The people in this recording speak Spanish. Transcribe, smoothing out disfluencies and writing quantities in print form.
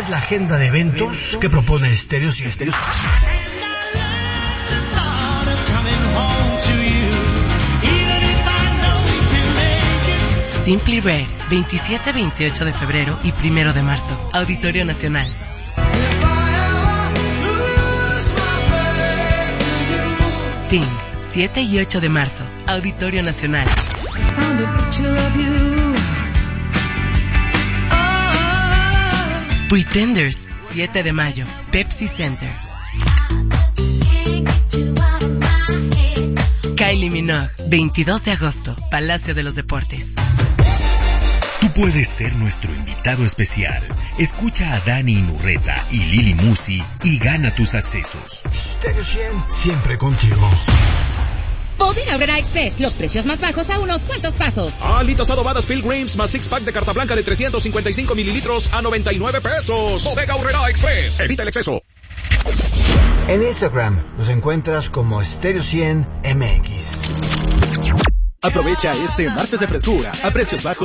es la agenda de eventos que propone Stereo 100. Simply Red, 27, 28 de febrero y 1 de marzo. Auditorio Nacional. Sting, 7 y 8 de marzo. Auditorio Nacional. Pretenders, 7 de mayo. Pepsi Center. Kylie Minogue, 22 de agosto. Palacio de los Deportes. Tú puedes ser nuestro invitado especial. Escucha a Dani Inurreta y Lili Musi y gana tus accesos. Stereo 100, siempre contigo. Bodega Aurrera Express, los precios más bajos a unos cuantos pasos. Alitas adobadas Pilgrims más 6-pack de carta blanca de 355 mililitros a 99 pesos. Bodega Aurrera Express, evita el exceso. En Instagram nos encuentras como Stereo 100 MX. Aprovecha este martes de frescura a precios bajos